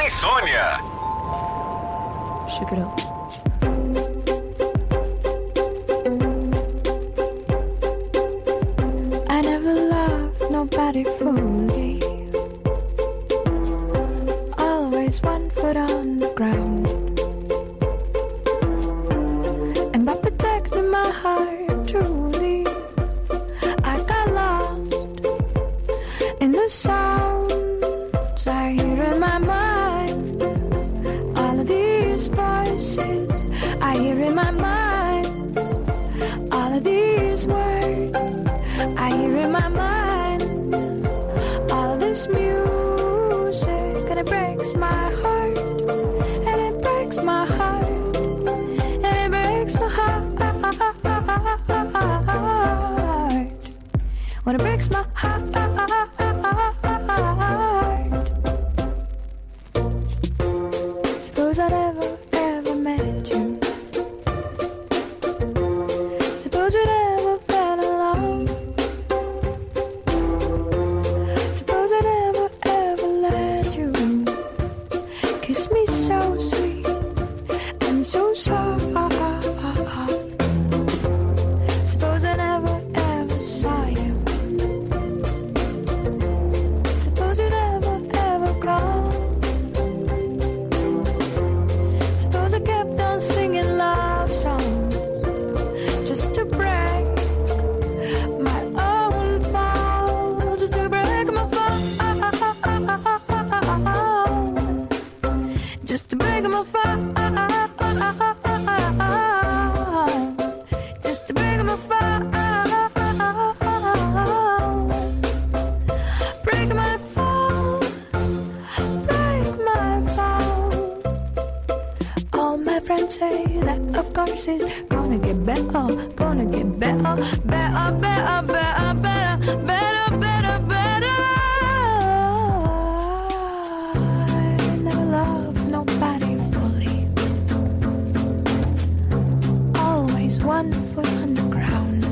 da Insônia. Shake it up. I never loved nobody fully. Always one foot on the ground. And by protecting my heart truly, I got lost in the sounds I hear in my mind. All of these voices I hear in my mind. All of these words I hear in my mind. All of this music, and it breaks my heart. And it breaks my heart. And it breaks my heart. When it breaks my heart. Suppose I never ever met you. Suppose we never fell in love. Suppose I never ever let you kiss me so sweet and so soft. Suppose I never ever saw you. Suppose you never ever called. Suppose I kept on singing love songs just to break my own fall, just to break my fall, just to break my fall, just to break my fall, break my fall, break my fall. All my friends say that of course it's gonna get better, gonna get better, better, better, better, better, better, better, better. I never loved nobody fully. Always one foot on the ground.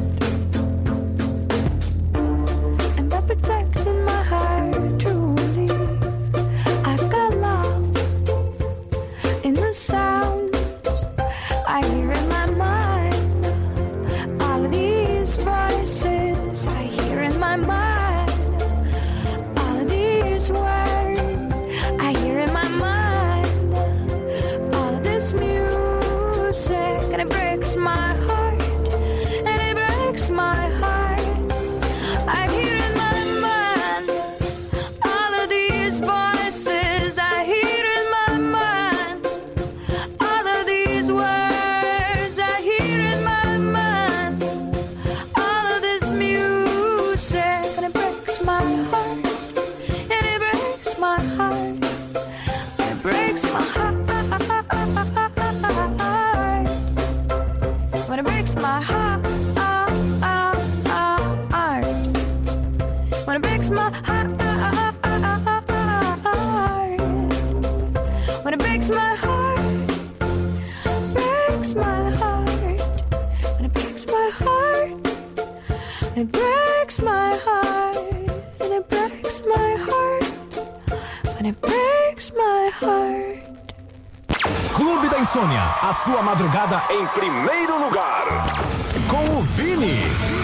And by protecting my heart truly, I got lost in the sounds I hear in my mind. All of these voices I hear in my mind. All of these words I hear in my mind. All of this music, and it breaks my heart. And it breaks my heart. I hear in my mind. All of these voices I hear in my mind. All of these words I hear in my mind. All of this music, and it breaks my heart. And it breaks my heart. And it breaks my heart. When it breaks my heart. When it breaks my heart. When it breaks my heart. Breaks my heart. When it breaks my heart. And it breaks my heart. And it breaks my heart. When it breaks my heart. Clube da Insônia, a sua madrugada em primeiro lugar. Com o Vini.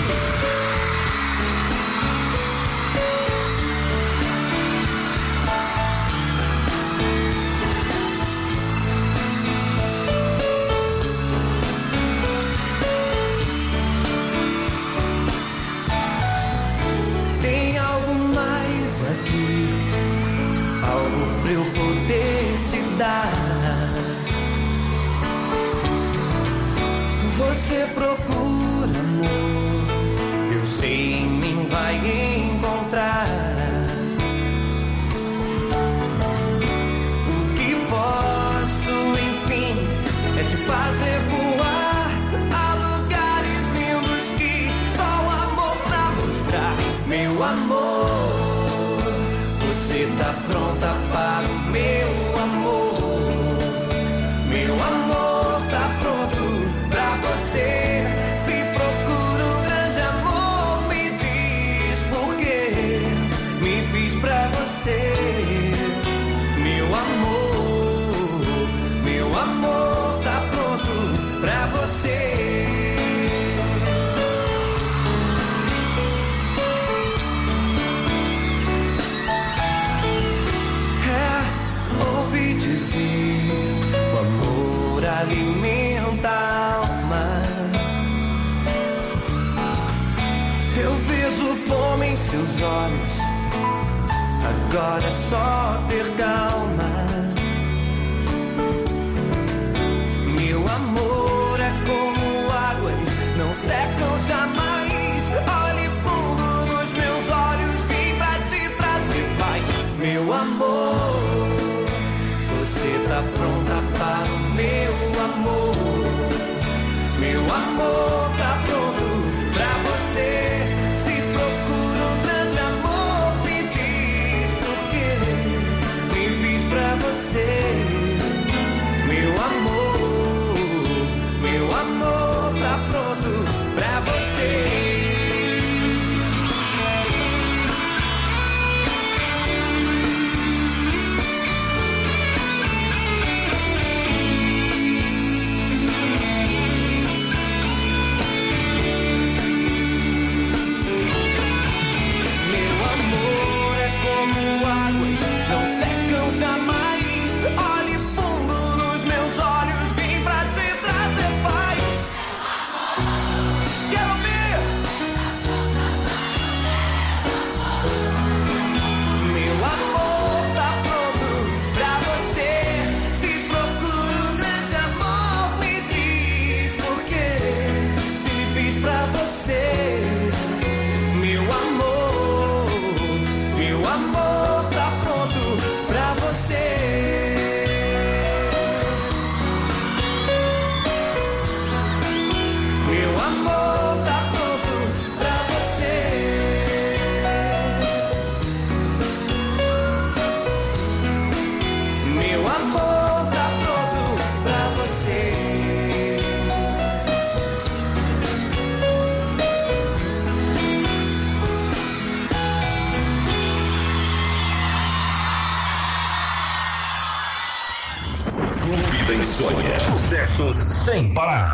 Tem algo mais aqui, algo pra eu poder te dar. Você procura amor, eu sei em mim vai encontrar. O que posso, enfim, é te fazer voar a lugares lindos que só o amor pra mostrar. Meu amor, você tá pronta para o meu amor. Meu amor tá pronto pra você. Se procura um grande amor, me diz por quê. Me fiz pra você, meu amor. seus olhos. Agora é só ter calma. Meu amor é como águas, não secam jamais. Olhe fundo nos meus olhos, vim pra te trazer paz. Meu amor, você tá pronta para o meu amor. Meu amor tá pronto pra você. Se procura um grande amor, me diz por quê. Me fiz pra você. Meu amor tá pronto pra você. Não secam jamais. Olhe fundo nos meus olhos, vim pra te trazer paz. Quero ouvir. Meu amor tá pronto pra você. Se procura um grande amor, me diz por quê. Se me fiz pra você. Meu amor tá pronto pra você. Meu amor tá pronto pra você. Meu amor tá pronto pra você. Vida Insônia. Sucessos sem parar.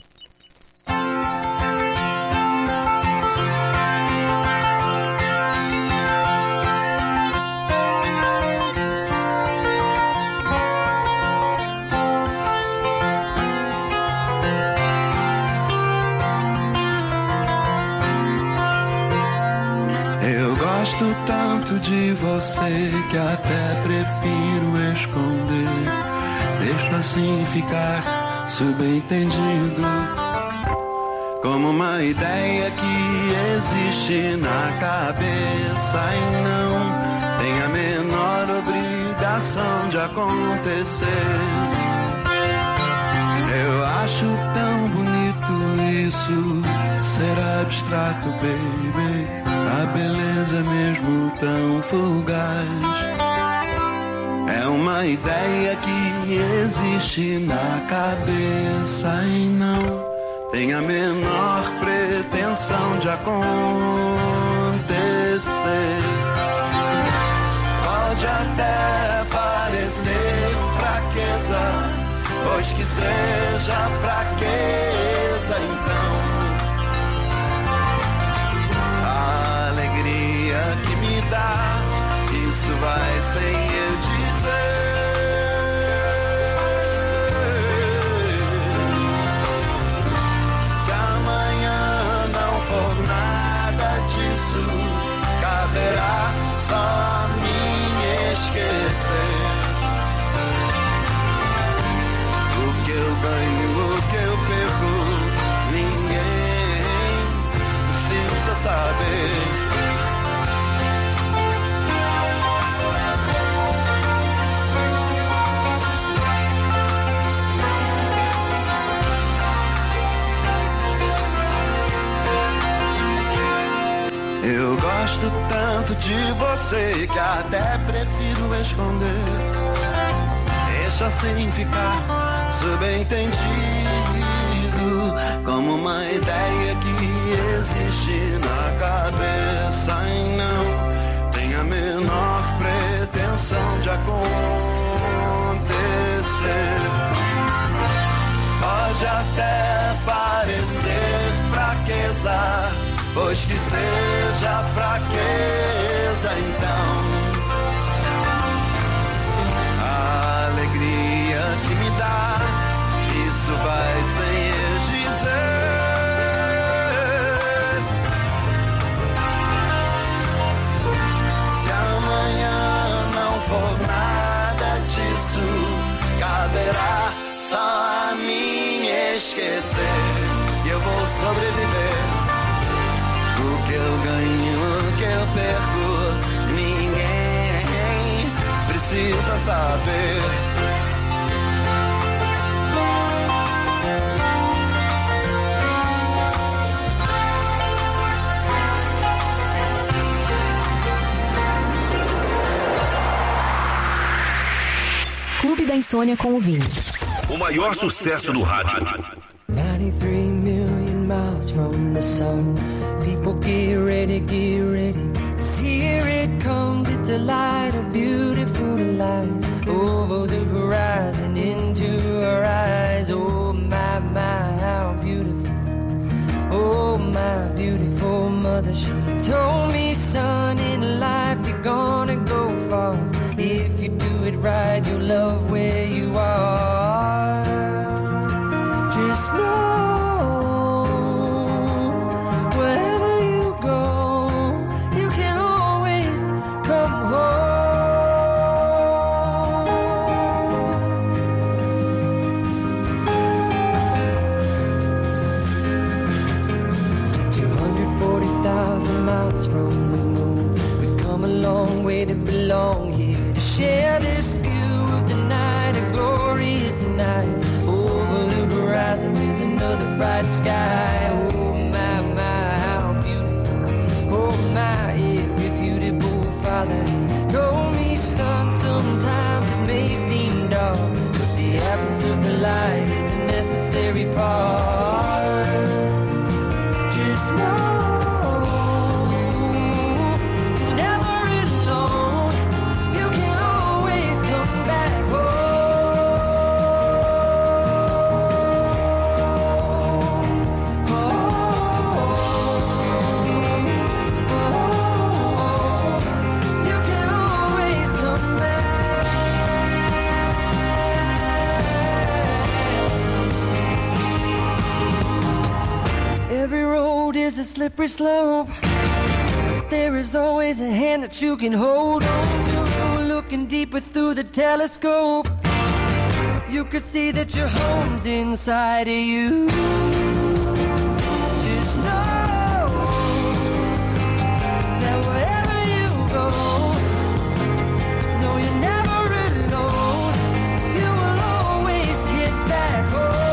Eu gosto tanto de você que até prefiro esconder. Deixo assim ficar subentendido, como uma ideia que existe na cabeça e não tem a menor obrigação de acontecer. Eu acho tão bonito isso, ser abstrato, baby. A beleza mesmo tão fugaz. É uma ideia que existe na cabeça e não tem a menor pretensão de acontecer. Pode até parecer fraqueza, pois que seja fraqueza então. A alegria que me dá, isso vai sem eu dizer. Se amanhã não for nada disso, caberá só a mim esquecer. O que eu ganho, o que eu perco, ninguém precisa saber. Eu gosto tanto de você que até prefiro esconder. Deixa assim ficar subentendido, como uma ideia que existe na cabeça e não tem a menor pretensão de acontecer. Pode até parecer fraqueza, pois que seja fraqueza então. A alegria que me dá, isso vai sem eu dizer. caminho que eu perco, ninguém precisa saber. Clube da Insônia com o Vini. O maior sucesso do rádio. 93 million miles from the sun. People get ready, get ready. 'Cause here it comes, it's a light, a beautiful light. Over the horizon, into our eyes. Oh my, my, how beautiful. Oh my beautiful mother, she told me, son, in life you're gonna go far. If you do it right, you'll love where you are. Just know, wherever you go, you can always come home. 240,000 miles from the moon, we've come a long way to belong here. Share this view of the night, a glorious night. Over the horizon is another bright sky. Oh my, my, how beautiful. Oh my, irrefutable Father, he told me, son, sometimes it may seem dark, but the absence of the light is a necessary part. Just know a slippery slope. There is always a hand that you can hold on to. Looking deeper through the telescope, you could see that your home's inside of you. Just know that wherever you go, no, you're never alone. You will always get back home.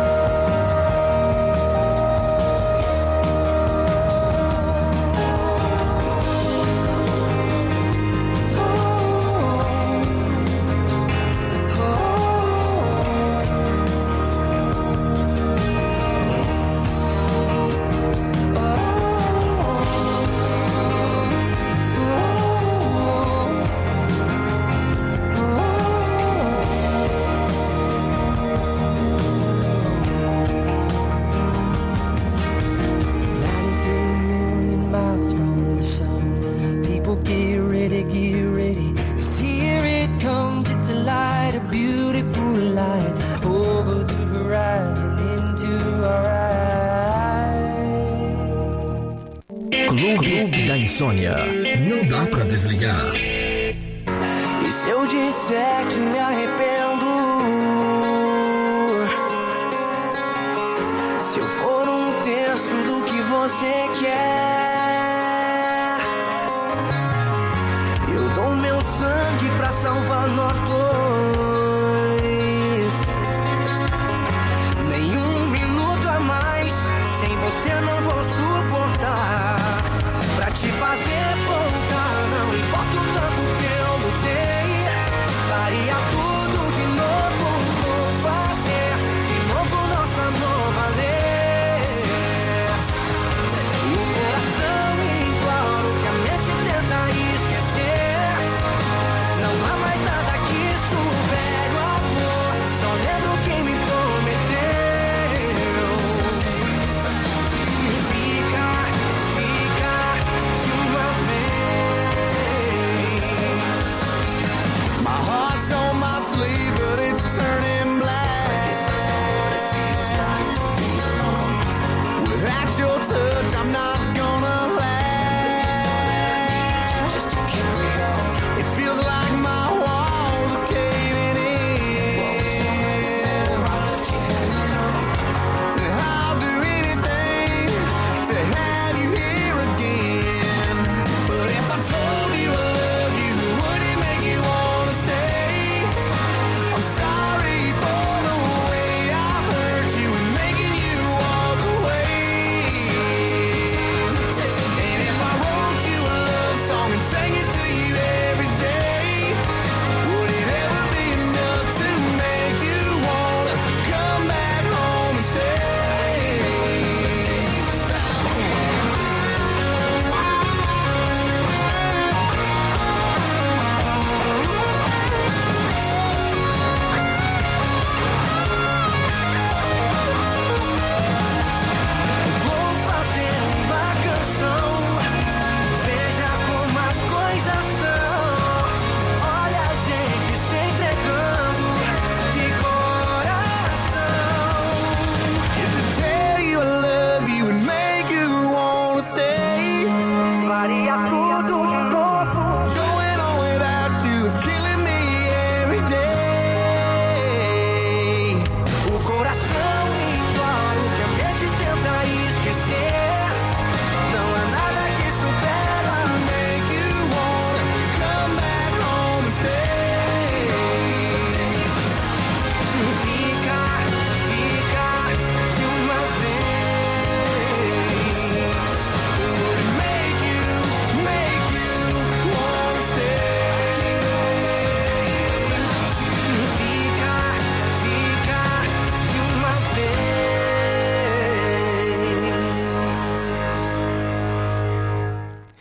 Clube da Insônia. Não dá pra desligar. E se eu disser que me arrependo? Se eu for um terço do que você quer, eu dou meu sangue pra salvar nós dois. Nem um minuto a mais, sem você não vou suportar. Pra te fazer voltar, não importa o tanto que eu lutei, faria tudo de novo, vou fazer de novo nossa nova lei. O coração implora, o que a mente tenta esquecer. Não há mais nada que supere o amor, só lembro quem me prometeu. Fica de uma vez.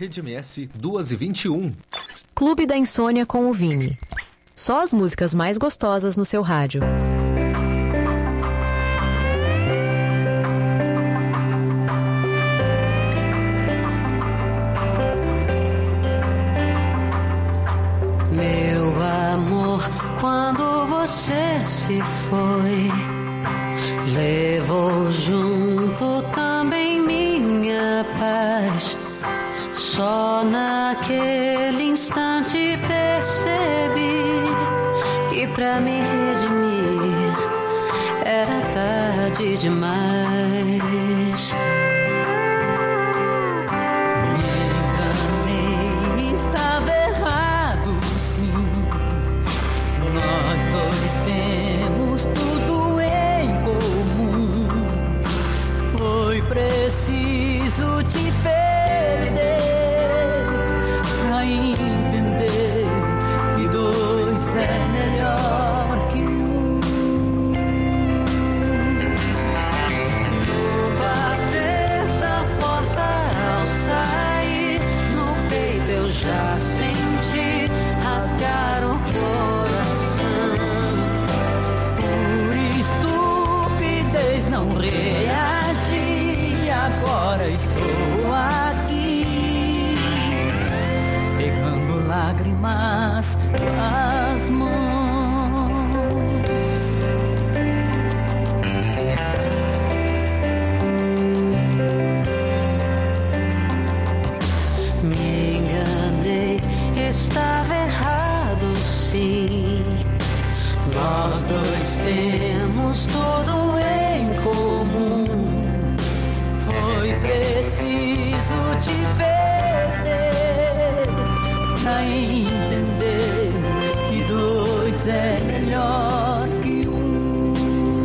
Rede MS 2h21. Clube da Insônia com o Vini. Só as músicas mais gostosas no seu rádio. Meu amor, quando você se foi, levou junto também minha paz. Só naquele instante percebi que pra me redimir era tarde demais. Me enganei, estava errado, sim. Nós dois temos tudo em comum. Foi preciso te perder pra entender que dois é melhor que um. No bater da porta ao sair, no peito eu já senti rasgar o coração. Por estupidez não reagi, agora estou aqui, pegando lágrimas com as mãos. Me enganei, estava errado, sim. Nós dois temos tudo em comum. Foi preciso te perder pra entender que dois é melhor que um.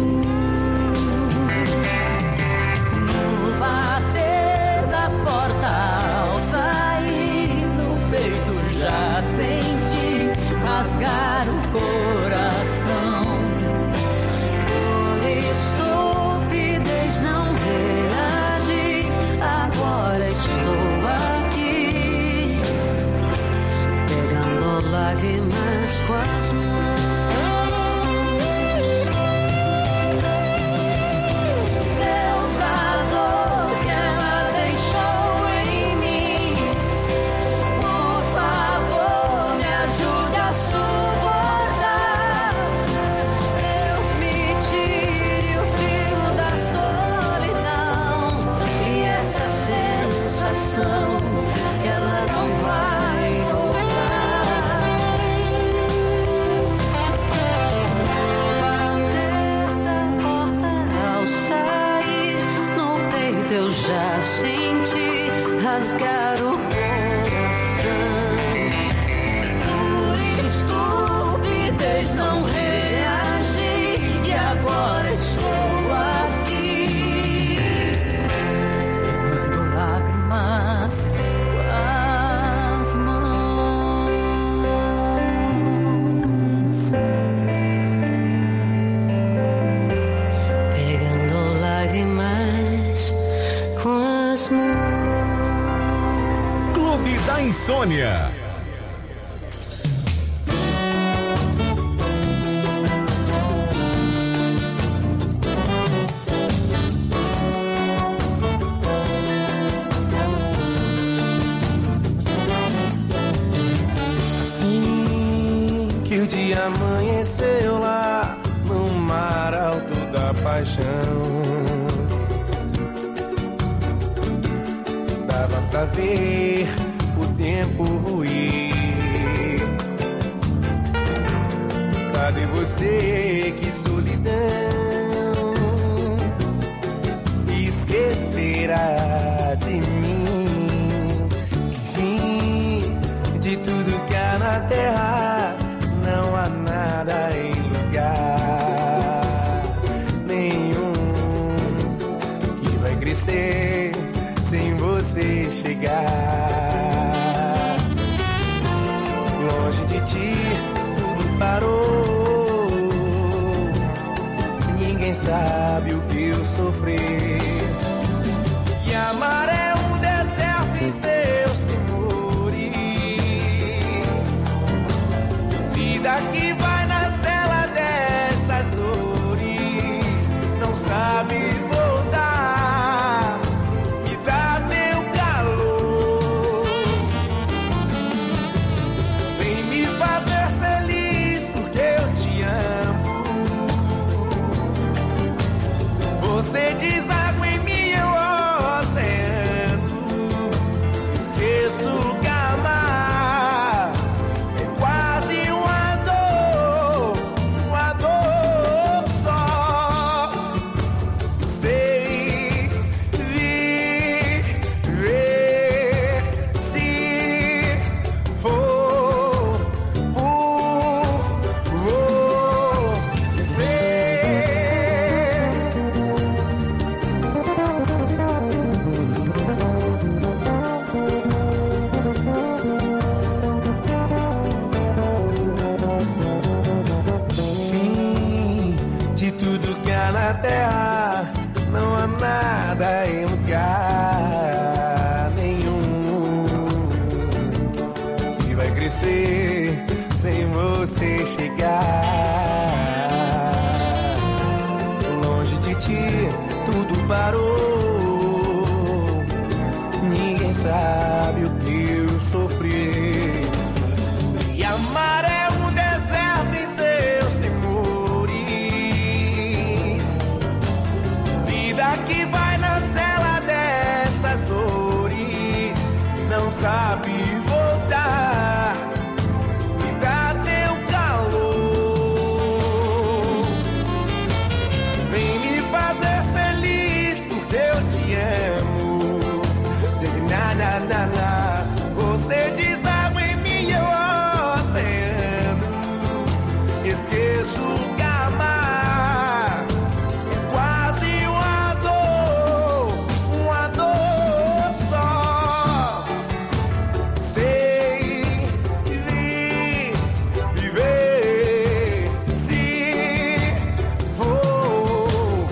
No bater da porta ao sair, no peito já senti rasgar o coração. Por estupidez não reagi, agora estou aqui, pegando lágrimas com as mãos. Deus, a dor que ela deixou em mim, por favor, me ajude a suportar. Deus, me tire o fio da solidão e essa sensação que ela não vai voltar. No bater da porta ao sair, no peito eu já senti rasgar o coração. Por estupidez não reagi, e agora estou aqui, pegando lágrimas com as mãos. Pegando lágrimas com as mãos. Clube da Insônia. Assim que o dia amanheceu lá no mar alto da paixão, dava pra ver o tempo ruir. Cadê você? Que solidão esquecerá de mim. Enfim, de tudo que há na terra, não há nada em lugar nenhum que vai crescer sem você chegar. Longe de ti tudo parou, ninguém sabe o que eu sofri. E amar é um deserto em seus temores. chegar. Longe de ti, tudo parou. Ninguém sabe o que eu sofri. E amar é um deserto em seus temores. Vida que vai na cela destas dores. Não sabe voltar. Me dá teu calor. Vem me fazer feliz porque eu te amo. Na, na, na, na. Você deságua em mim, eu oceano. Esqueço que amar é quase uma dor só. Sei viver se for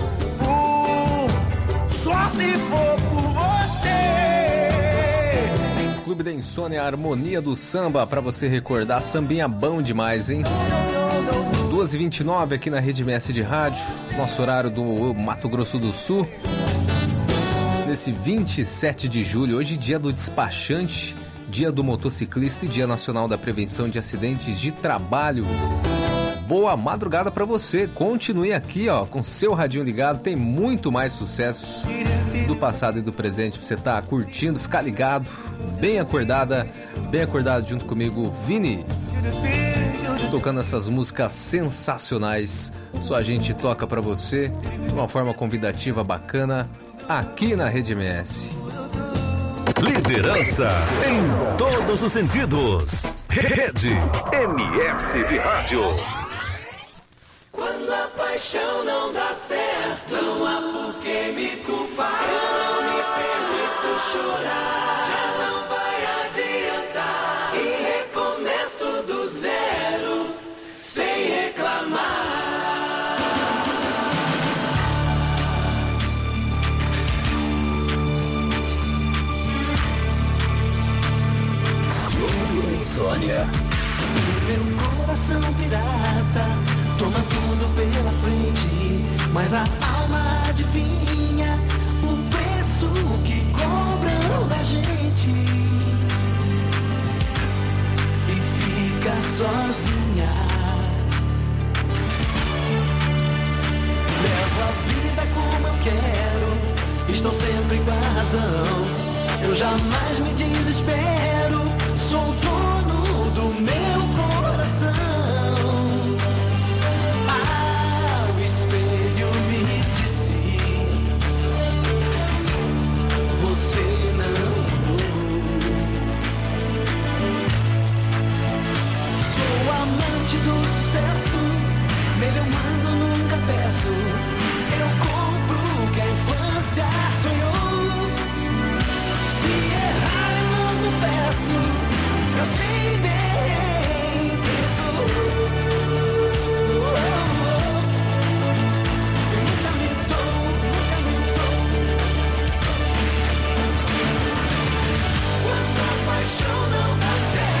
só se for por você. Clube da Insônia, a harmonia do samba, pra você recordar. Sambinha bom demais, hein? 2h29 aqui na Rede MS de Rádio, nosso horário do Mato Grosso do Sul. Nesse 27 de julho, hoje dia do despachante, dia do motociclista e dia nacional da prevenção de acidentes de trabalho. Boa madrugada pra você. Continue aqui, ó, com seu radinho ligado. Tem muito mais sucessos do passado e do presente pra você tá curtindo, ficar ligado, bem acordado junto comigo, Vini. Tocando essas músicas sensacionais. Só a gente toca pra você de uma forma convidativa, bacana, aqui na Rede MS. Liderança em todos os sentidos. Rede MS de Rádio. Quando a paixão não dá certo, não há por que me culpar. Eu não me permito chorar, já não vai adiantar. E recomeço do zero, sem reclamar. Insônia. Meu coração pirata toma tudo pela frente, mas a alma adivinha o preço que cobram da gente. E fica sozinha. Levo a vida como eu quero, estou sempre com a razão. Eu jamais me desespero, sou o dono do meu coração. Do sucesso, nele eu mando, nunca peço. Eu compro o que a infância sonhou. Se errar eu não confesso, eu sei bem quem sou. Eu nunca me dou. Quando a paixão não dá certo,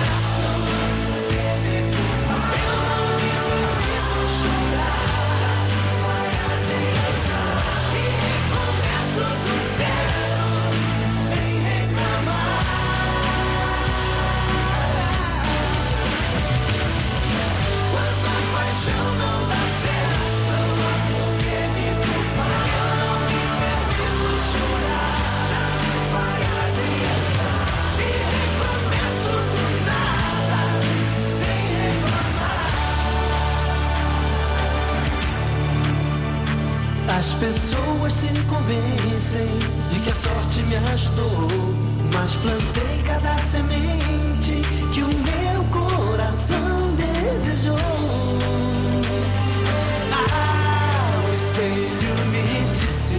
as pessoas se convencem de que a sorte me ajudou, mas plantei cada semente que o meu coração desejou. O espelho me disse: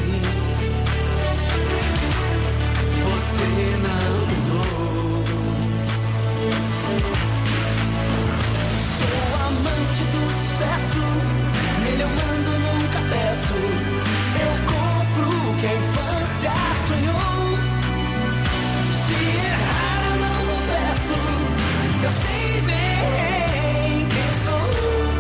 você não mudou. Sou amante do sucesso, nele eu mando, nunca peço. Eu compro o que a infância sonhou. Se errar eu não confesso, eu sei bem quem sou.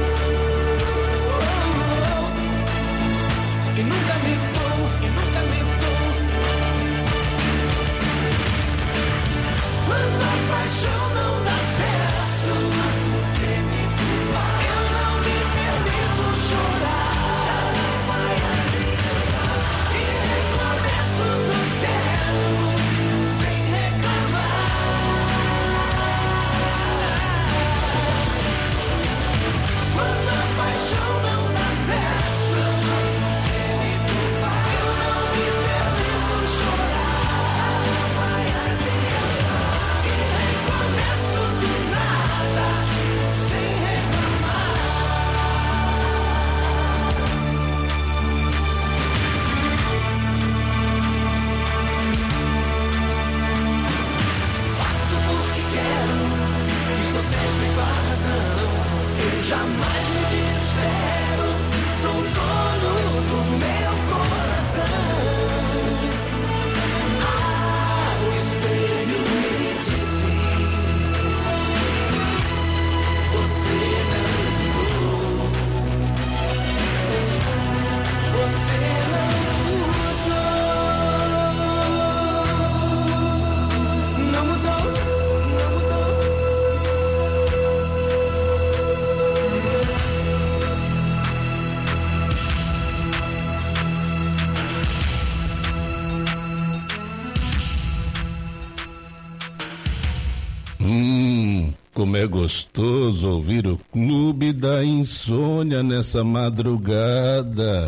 Como é gostoso ouvir o Clube da Insônia nessa madrugada.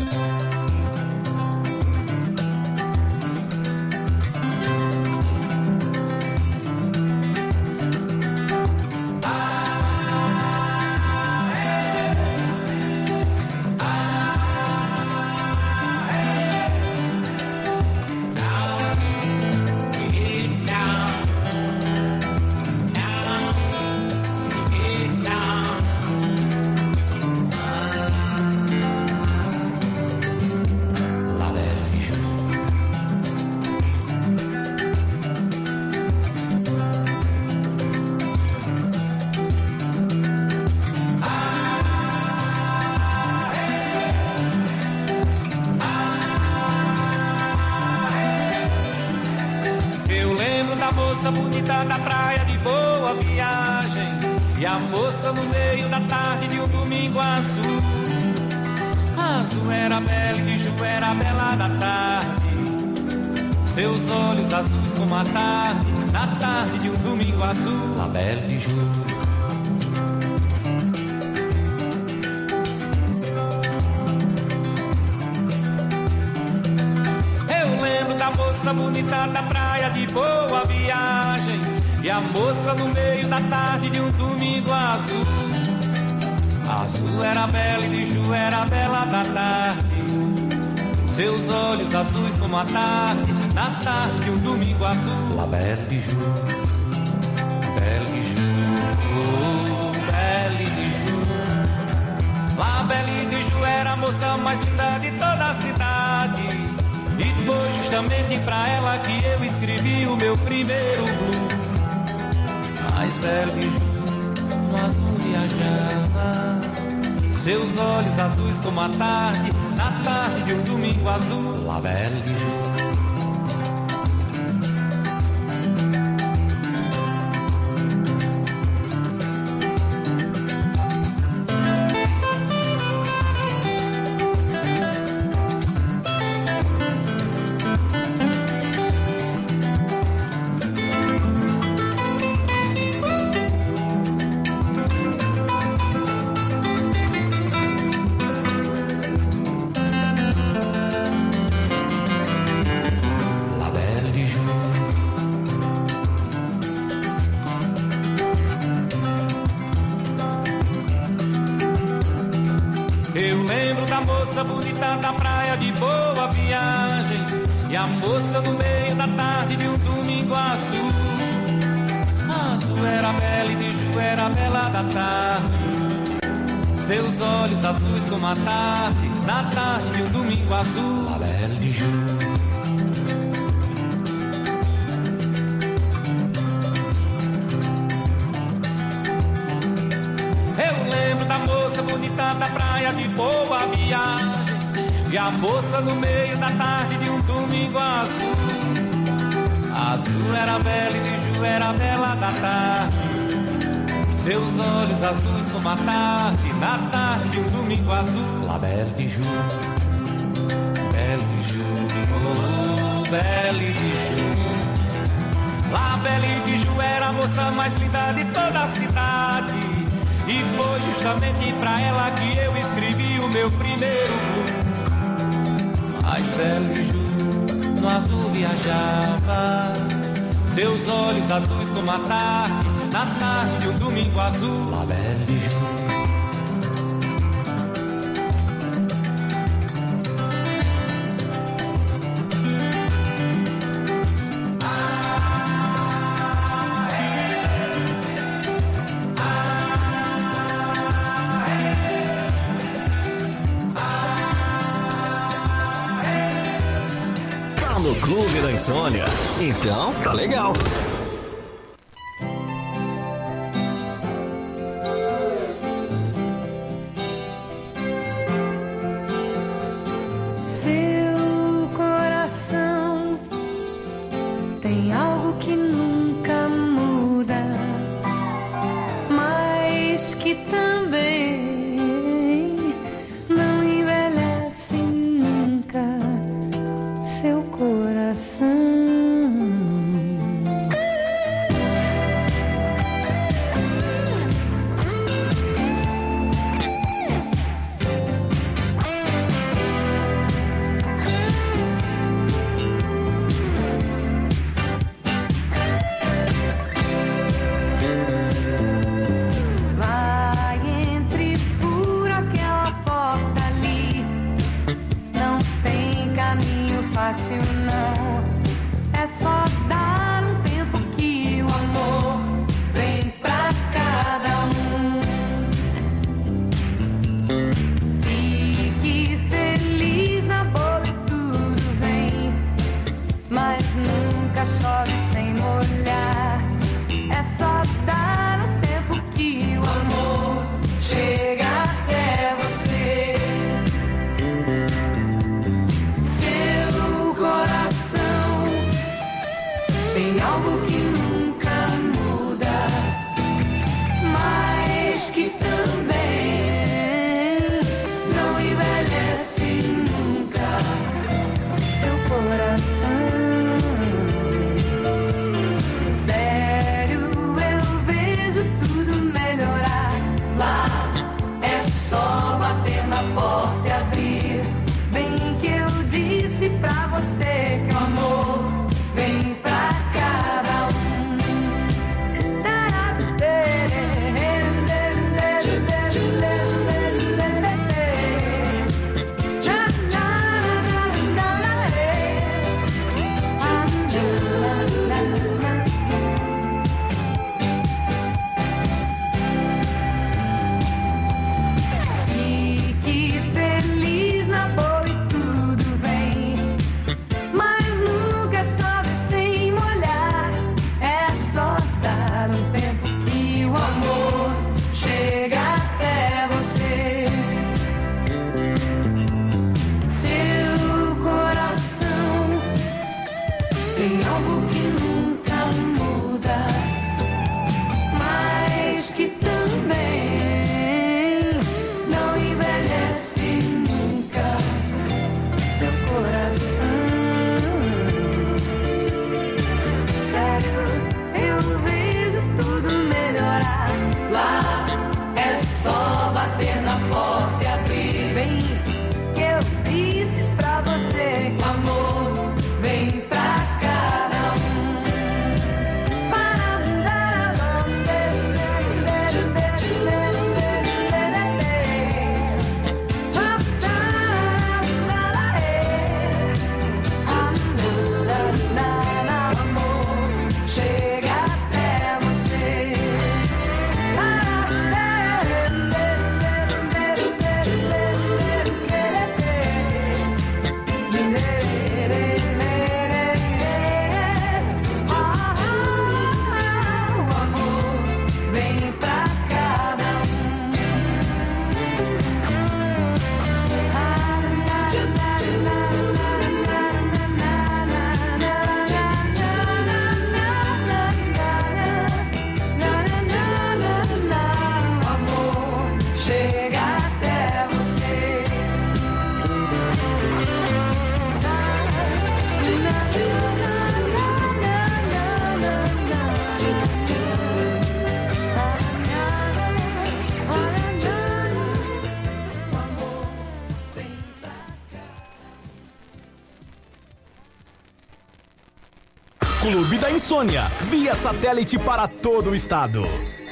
moça bonita da praia de Boa Viagem, e a moça no meio da tarde de um domingo azul. Azul era bela e de Ju era bela da tarde, seus olhos azuis como a tarde, na tarde de um domingo azul. La Belle de Ju. A moça bonita da praia de Boa Viagem, e a moça no meio da tarde de um domingo azul. Azul era bela e de Ju era bela da tarde, seus olhos azuis como a tarde, na tarde de um domingo azul. La Belle de Ju, Belle de Ju, oh, Belle de Ju. La Belle de Ju era a moça mais linda de toda a cidade, e foi justamente pra ela que eu escrevi o meu primeiro blues. Mas Belle de Ju no azul viajava, seus olhos azuis como a tarde, na tarde de um domingo azul. La Belle de Ju. Eu lembro da moça bonita da praia de Boa Viagem, e a moça no meio da tarde de um domingo azul. Azul era bela e de Ju era bela da tarde, seus olhos azuis como a tarde, na tarde de um domingo azul. La Belle de Ju. Da moça bonita da praia de Boa Viagem, e a moça no meio da tarde de um domingo azul. Azul era bela e de Ju era bela da tarde, seus olhos azuis como a tarde, na tarde de um domingo azul. La Belle de Ju, Belle de Ju, oh, Belle de Ju. La Belle de Ju era a moça mais linda de toda a cidade, e foi justamente pra ela que eu escrevi o meu primeiro blues. Mas Belle de Ju no azul viajava, seus olhos azuis como a tarde, na tarde de um domingo azul. La Belle de Ju. No Clube da Insônia, então tá legal. Seu coração tem algo que nunca muda, mas que também não envelhece nunca. Seu coração nunca chove sem molhar. É só dar o tempo que o amor chega até você. Seu coração tem algo que nunca muda, mas que também não envelhece nunca. Seu coração, sério, eu vejo tudo melhorar. Lá é só bater na porta e abrir. Bem que eu disse pra você que o amor vem pra cada um. Fique feliz na boa e tudo vem, mas nunca chove sem molhar. É só dar um tempo que o amor chega até você. Seu coração tem algo que nunca muda, mas que também não envelhece nunca. Seu coração, sério, eu vejo tudo melhorar. Lá é só bater na porta e abrir. Bem que eu disse pra você que o amor vem pra cada um. Chega até você. O amor vem pra cada um. O amor chega até você. Clube da Insônia, via satélite para todo o estado.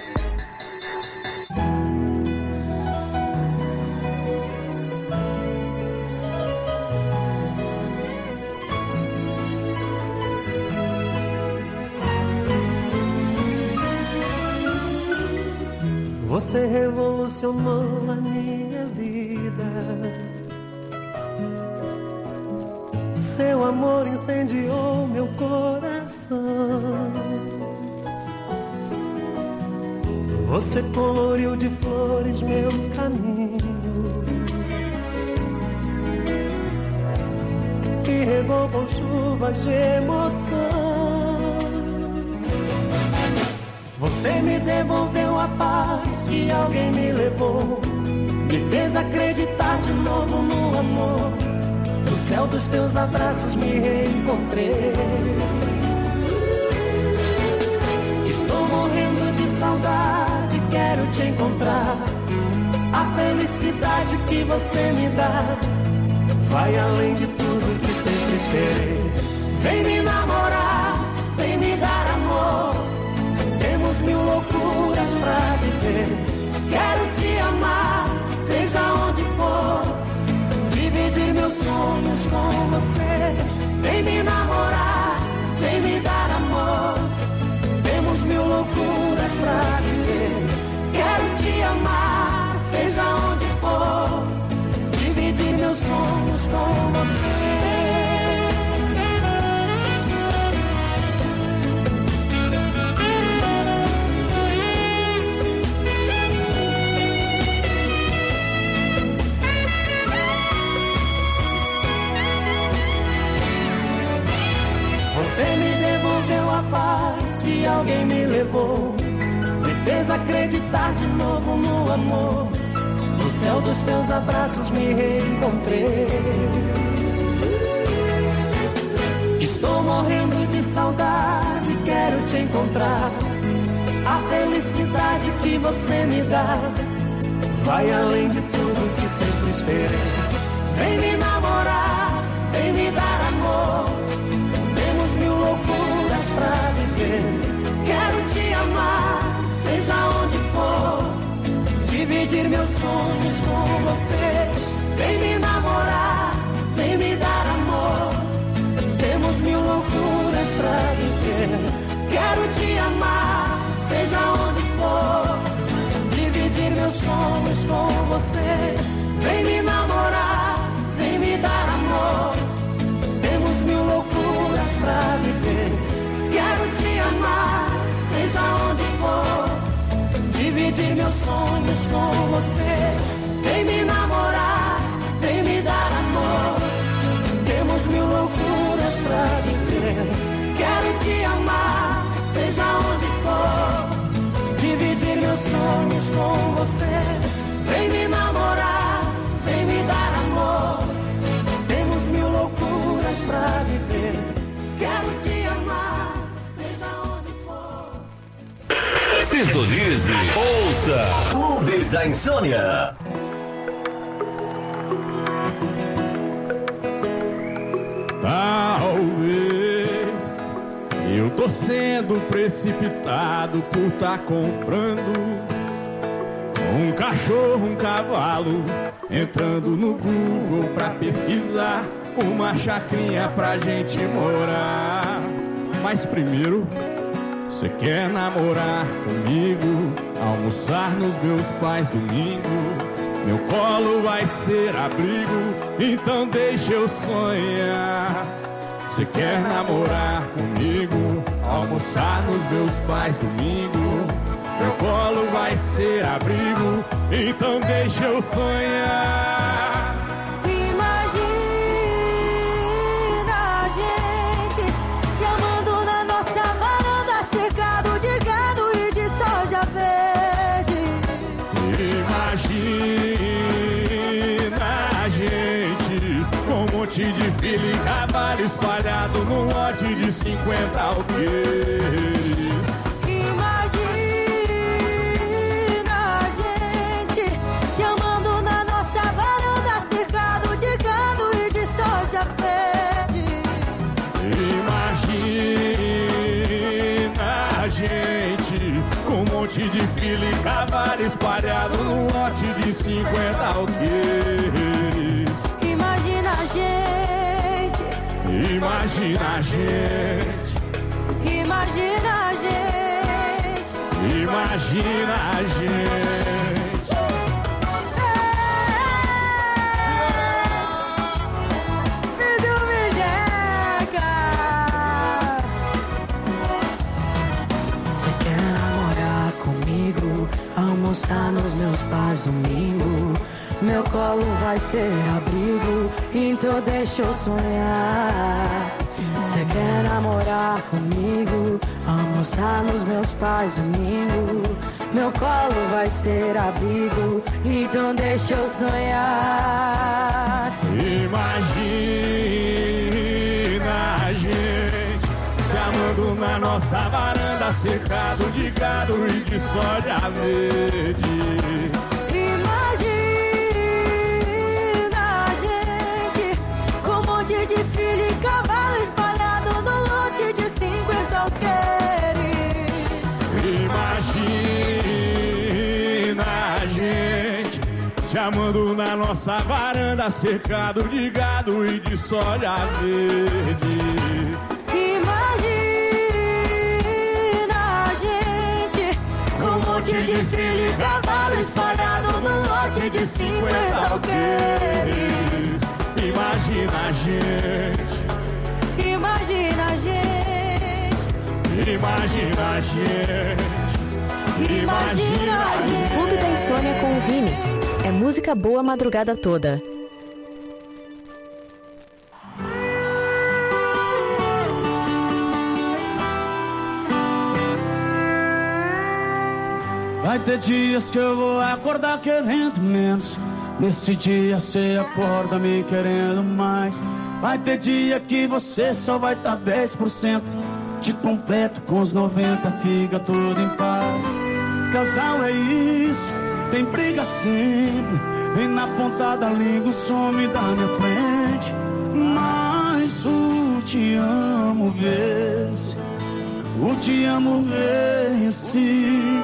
Você revolucionou a minha vida. Seu amor incendiou meu coração. Você coloriu de flores meu caminho e regou com chuvas de emoção. Você me devolveu a paz que alguém me levou, me fez acreditar de novo no amor. No céu dos teus abraços me reencontrei. Estou morrendo de saudade, quero te encontrar. A felicidade que você me dá vai além de tudo que sempre esperei. Vem me namorar, vem me dar amor. Temos mil loucuras pra viver. Quero te amar, seja onde for. Dividir meus sonhos com você. Vem me namorar, vem me dar amor. Temos mil loucuras pra viver. Quero te amar, seja onde for. Dividir meus sonhos com você. Você me devolveu a paz que alguém me levou, me fez acreditar de novo no amor. No céu dos teus abraços me reencontrei. Estou morrendo de saudade, quero te encontrar. A felicidade que você me dá vai além de tudo que sempre esperei. Vem me namorar, vem me dar amor. Temos mil loucuras pra viver. Quero te amar, seja onde for. Dividir meus sonhos com você. Vem me namorar, vem me dar amor. Temos mil loucuras pra viver. Quero te amar, seja onde for. Dividir meus sonhos com você. Vem me namorar, vem me dar amor. Temos mil loucuras pra viver. Quero te amar, seja onde for. Dividir meus sonhos com você. Vem me namorar, vem me dar amor. Temos mil loucuras pra viver. Quero te amar, seja onde for. Dividir meus sonhos com você. Vem me namorar, vem me dar amor. Temos mil loucuras pra viver. Quero te amar, seja onde for. Sintonize, ouça Clube da Insônia. Talvez eu tô sendo precipitado por tá comprando um cachorro, um cavalo, entrando no Google pra pesquisar uma chacrinha pra gente morar. Mas primeiro, você quer namorar comigo, almoçar nos meus pais domingo? Meu colo vai ser abrigo, então deixa eu sonhar. Você quer namorar comigo, almoçar nos meus pais domingo? Meu colo vai ser abrigo, então deixa eu sonhar. Imagina a gente se amando na nossa varanda, cercado de gado e de soja verde. Imagina a gente com um monte de filho e cavalo espalhado num lote de 50 alqueires. De filho e cavalo espalhado num lote de 50 alqueires. Imagina a gente. Imagina a gente. Imagina a gente. Imagina a gente. Almoçar nos meus pais domingo. Meu colo vai ser abrigo, então deixa eu sonhar. Você quer namorar comigo, almoçar nos meus pais domingo. Meu colo vai ser abrigo, então deixa eu sonhar. Imagina a gente se amando na nossa varanda, cercado de gado e de soja verde. Imagina a gente com um monte de filho e cavalo espalhado no lote de 50 alqueires. Imagina a gente se amando na nossa varanda, cercado de gado e de soja verde. De filho e cavalo espalhado no lote de 50 alqueires. Imagina a gente. Imagina a gente. Imagina a gente. Imagina a gente. Clube da Insônia com o Vini. É música boa a madrugada toda. Vai ter dias que eu vou acordar querendo menos. Nesse dia cê acorda me querendo mais. Vai ter dia que você só vai tá 10%. Te completo com os 90, fica tudo em paz. Casal é isso, tem briga sempre. Vem na ponta da língua, some da minha frente. Mas o te amo vence. O te amo vence.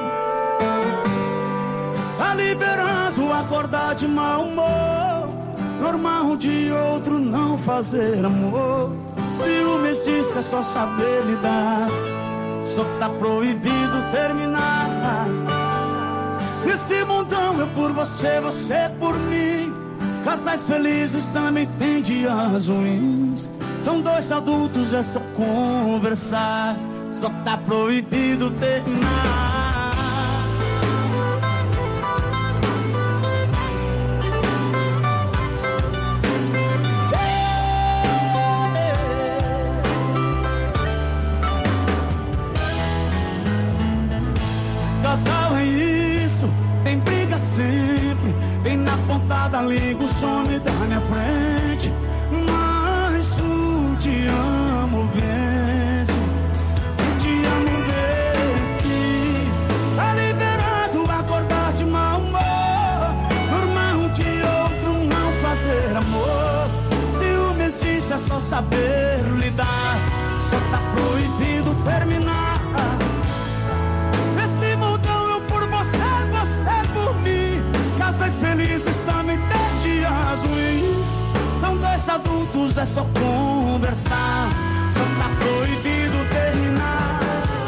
Tá liberando acordar de mau humor. Normal de outro não fazer amor. Ciúme existe, é só saber lidar. Só tá proibido terminar. Nesse mundão eu por você, você por mim. Casais felizes também tem dias ruins. São dois adultos, é só conversar. Só tá proibido terminar. Casal é isso, tem briga sempre. Vem na ponta da língua, some da minha frente. Mas o te amo vence. O te amo vence. Tá liberado acordar de mau humor. Normal de outro não fazer amor. Ciúme existe, é só saber lidar. Só tá proibido terminar. Casais felizes também tem dias ruins. São dois adultos, é só conversar. Só tá proibido terminar.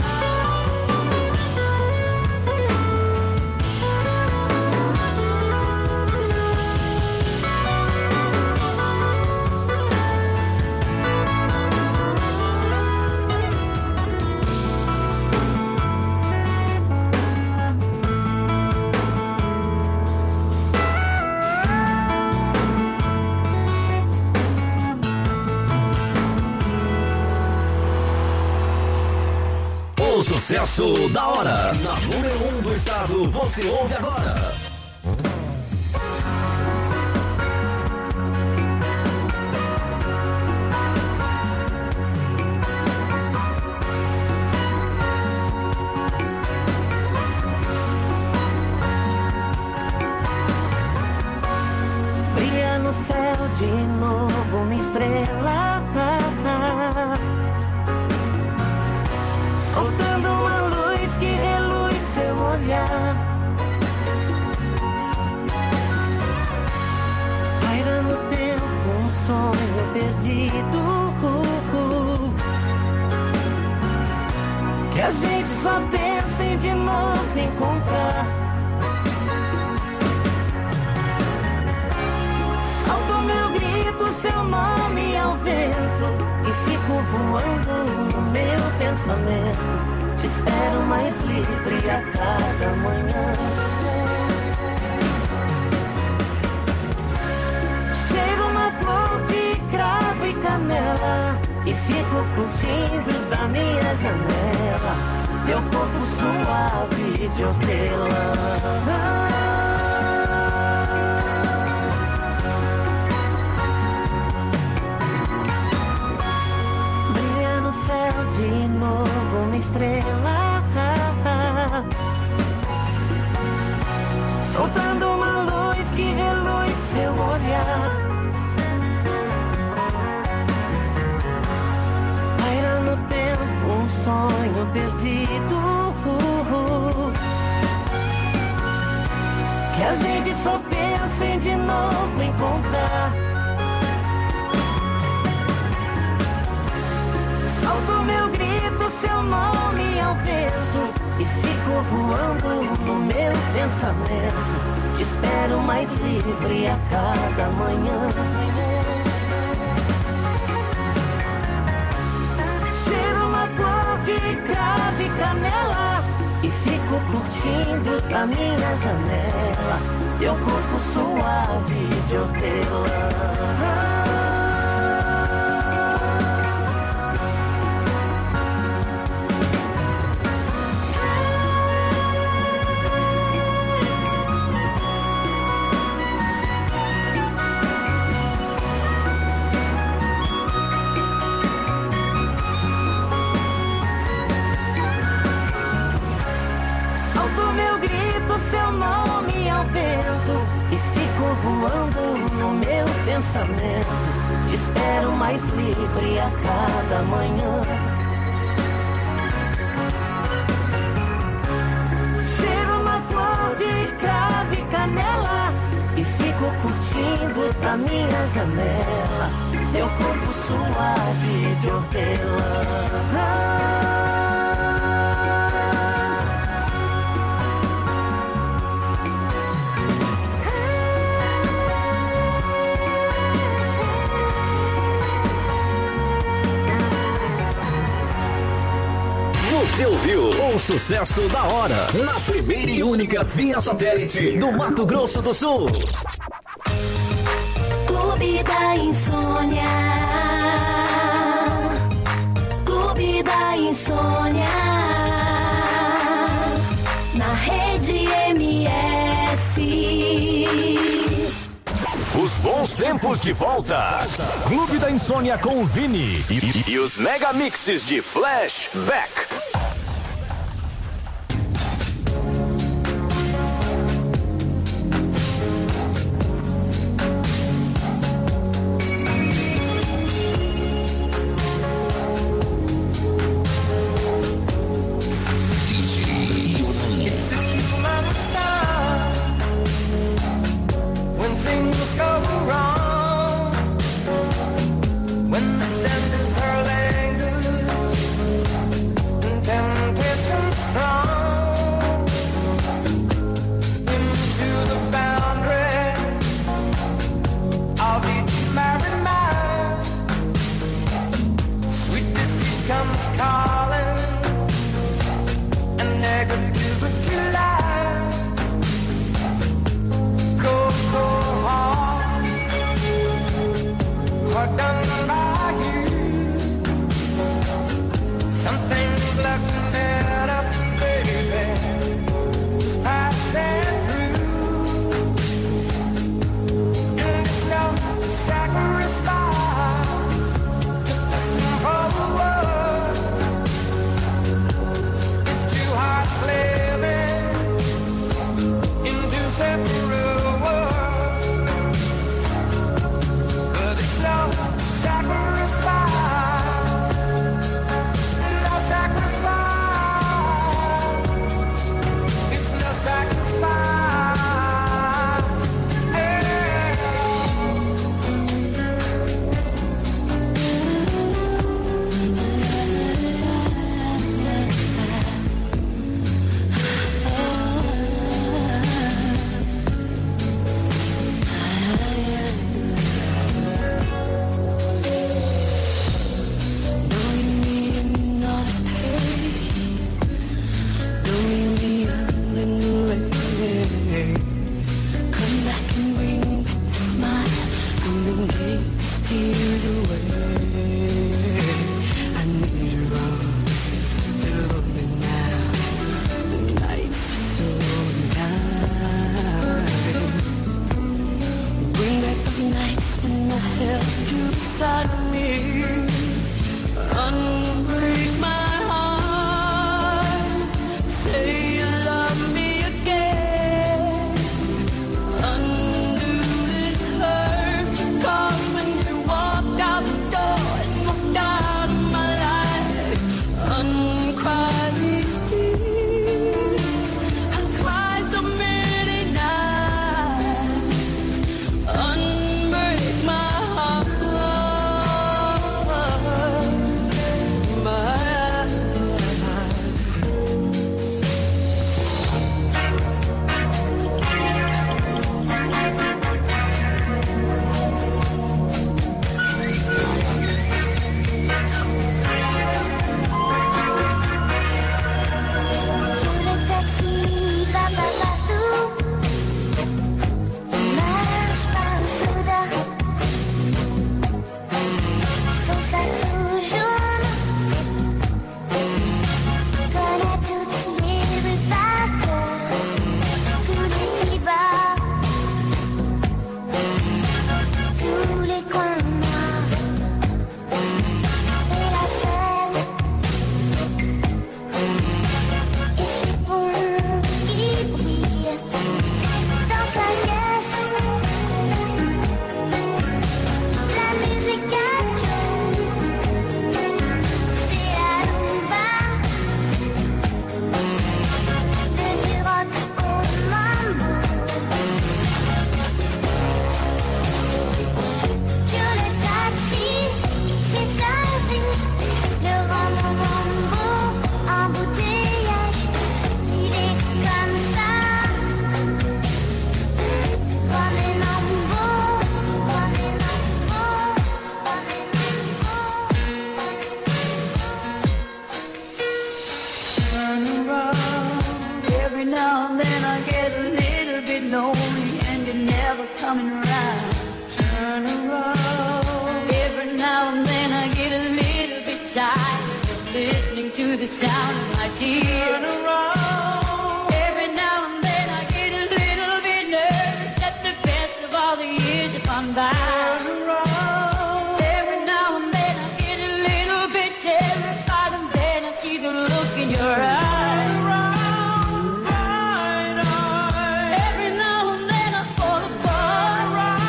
O sucesso da hora, na número 1 do estado, você ouve agora. Brilha no céu de novo uma estrela, soltando uma luz que reluz seu olhar. Paira no tempo um sonho perdido, que a gente só pensa em de novo encontrar. Solto meu grito, seu nome ao vento, e fico voando no meu pensamento. Te espero mais livre a cada manhã. Cheiro uma flor de cravo e canela, e fico curtindo da minha janela. Teu corpo suave de hortelã. Céu de novo uma estrela, soltando uma luz que reluz seu olhar. Paira no tempo um sonho perdido, que a gente só pensa em de novo encontrar. Solto meu grito, seu nome ao vento, e fico voando no meu pensamento. Te espero mais livre a cada manhã. Cheiro uma flor de cravo e canela, e fico curtindo da minha janela. Teu corpo suave de hortelã. quarto e fico voando no meu pensamento. Te espero mais livre a cada manhã. Ser uma flor de cravo e canela e fico curtindo da minha janela teu corpo suave de hortelã. Você ouviu o sucesso da hora na primeira e única via satélite do Mato Grosso do Sul. Clube da Insônia. Clube da Insônia. Na rede MS. Os bons tempos de volta. Clube da Insônia com o Vini e os mega mixes de Flashback. Slave. to the sound of my tears. Every now and then I get a little bit nervous that the best of all the years have gone by. Every now and then I get a little bit terrified, and then I see the look in your eyes. Every now and then I fall apart.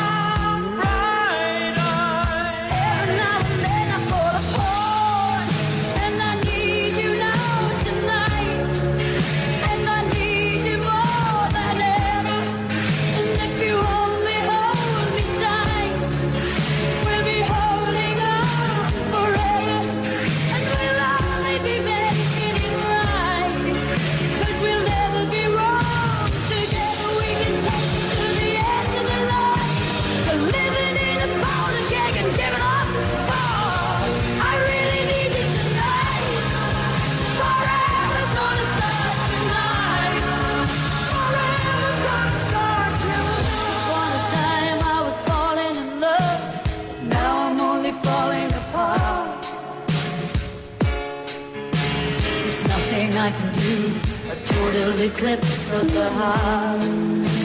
Every now and then I fall apart, and I need you now tonight, and I need you more than ever. And if you only hold me tight, we'll be holding on forever, and we'll only be making it right, 'cause we'll never be wrong. Together we can take it to the end of the line. But living in a powder keg and giving up cause I really need you tonight. Forever's gonna start tonight. Forever's gonna start tonight. Once a time I was falling in love, now I'm only falling apart. There's nothing I can do, a total eclipse of the heart.